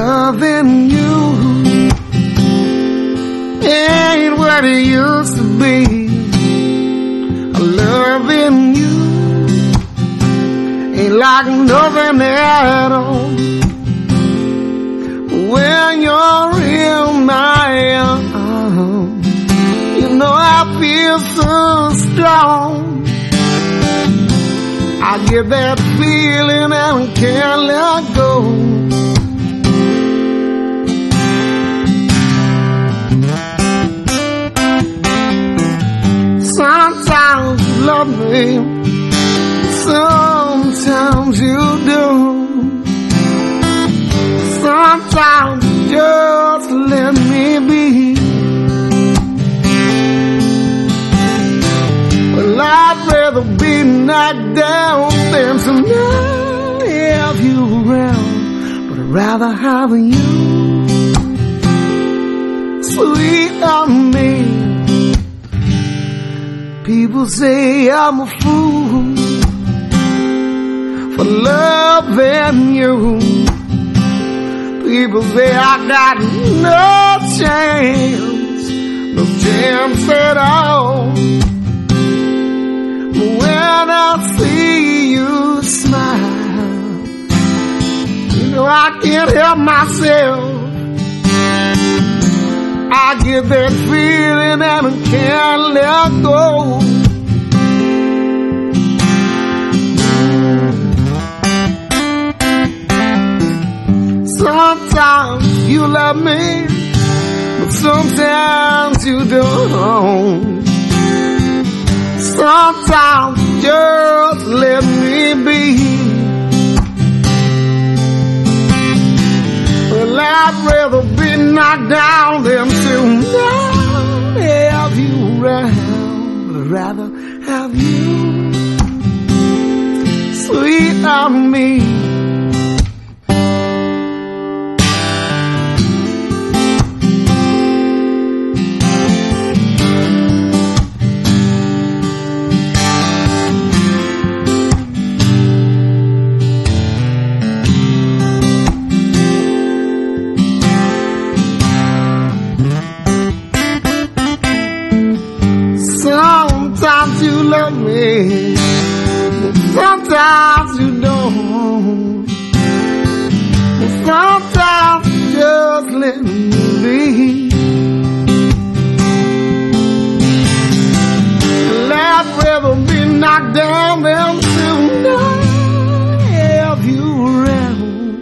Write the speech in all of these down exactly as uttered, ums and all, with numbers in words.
loving you ain't what it used to be. Loving you ain't like nothing at all. When you're in my arms, you know I feel so strong. I get that feeling and I can't let go. Sometimes you love me, sometimes you don't. Sometimes you just let me be. Well, I'd rather be knocked down than to not have you around. But I'd rather have you, sweet on me. People say I'm a fool for loving you. People say I got no chance, no chance at all. But when I see you smile, you know I can't help myself. I get that feeling and I can't let go. Sometimes you love me, but sometimes you don't. Sometimes just let me be. Well, I'd rather be knocked down than to not have you around. But I'd rather have you, sweet on me. Sometimes you love me, but sometimes you don't. But sometimes you just let me be. Well, I'd rather be knocked down than to not have you around.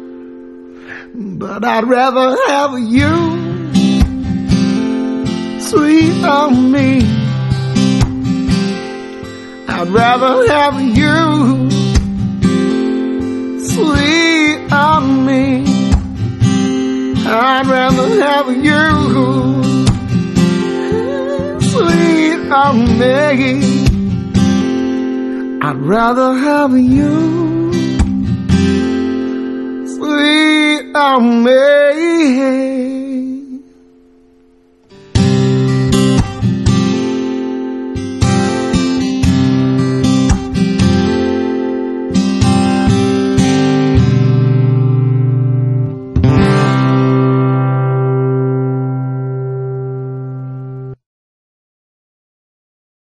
But I'd rather have you, sweet on me. I'd rather have you, sweet on me. I'd rather have you, sweet on me. I'd rather have you, sweet on me.